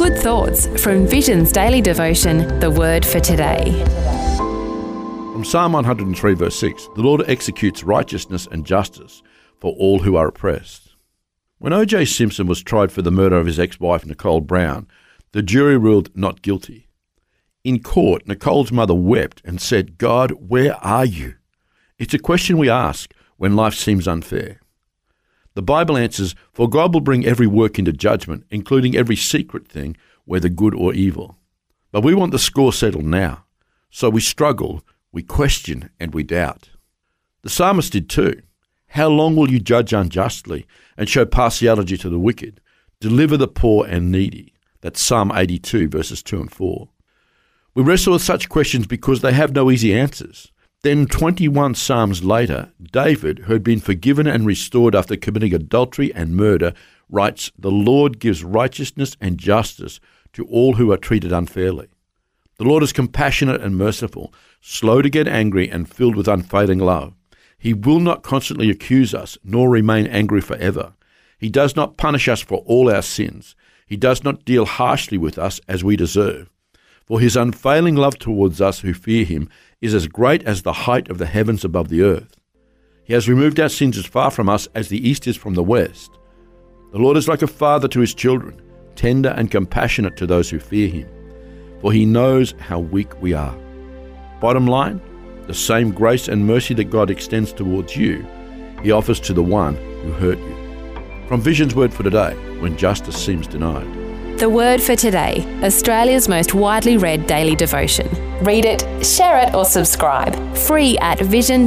Good thoughts from Vision's daily devotion, The Word for Today. From Psalm 103 verse 6, the Lord executes righteousness and justice for all who are oppressed. When O.J. Simpson was tried for the murder of his ex-wife Nicole Brown, the jury ruled not guilty. In court, Nicole's mother wept and said, "God, where are you?" It's a question we ask when life seems unfair. The Bible answers, "For God will bring every work into judgment, including every secret thing, whether good or evil." But we want the score settled now. So we struggle, we question, and we doubt. The psalmist did too. How long will you judge unjustly and show partiality to the wicked? Deliver the poor and needy. That's Psalm 82 verses 2 and 4. We wrestle with such questions because they have no easy answers. Then 21 Psalms later, David, who had been forgiven and restored after committing adultery and murder, writes, "The Lord gives righteousness and justice to all who are treated unfairly. The Lord is compassionate and merciful, slow to get angry and filled with unfailing love. He will not constantly accuse us, nor remain angry forever. He does not punish us for all our sins. He does not deal harshly with us as we deserve. For his unfailing love towards us who fear him is as great as the height of the heavens above the earth. He has removed our sins as far from us as the east is from the west. The Lord is like a father to his children, tender and compassionate to those who fear him, for he knows how weak we are." Bottom line, the same grace and mercy that God extends towards you, he offers to the one who hurt you. From Vision's Word for Today, when justice seems denied. The Word for Today, Australia's most widely read daily devotion. Read it, share it or subscribe. Free at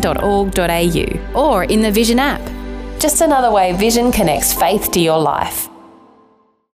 vision.org.au or in the Vision app. Just another way Vision connects faith to your life.